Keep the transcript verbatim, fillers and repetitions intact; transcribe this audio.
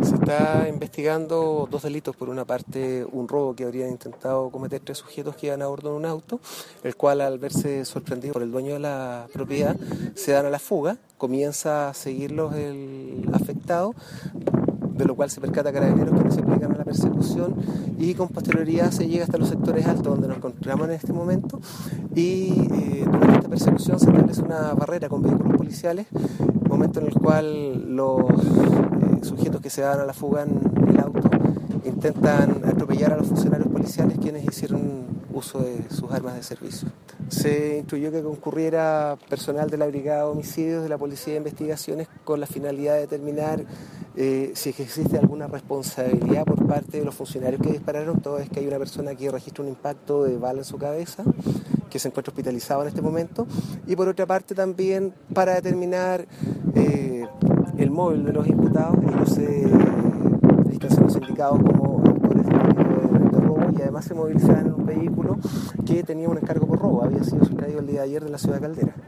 Se está investigando dos delitos. Por una parte, un robo que habrían intentado cometer tres sujetos que iban a bordo de un auto, el cual, al verse sorprendido por el dueño de la propiedad, se dan a la fuga. Comienza a seguirlos el afectado, de lo cual se percata Carabineros, quienes se aplican a la persecución, y con posterioridad se llega hasta los sectores altos donde nos encontramos en este momento, y eh, durante esta persecución se establece una barrera con vehículos policiales, momento en el cual los eh, sujetos que se dan a la fuga en el auto intentan atropellar a los funcionarios policiales, quienes hicieron uso de sus armas de servicio. Se instruyó que concurriera personal de la Brigada de Homicidios de la Policía de Investigaciones con la finalidad de determinar eh, si es que existe alguna responsabilidad por parte de los funcionarios que dispararon, toda vez que hay una persona que registra un impacto de bala en su cabeza, que se encuentra hospitalizado en este momento, y por otra parte también para determinar eh, el móvil de los imputados. Ellos se están siendo sindicados como autores del delito de, de robo, y además se movilizaban en un vehículo que tenía un encargo por robo, había sido sustraído el día de ayer de la ciudad de Caldera.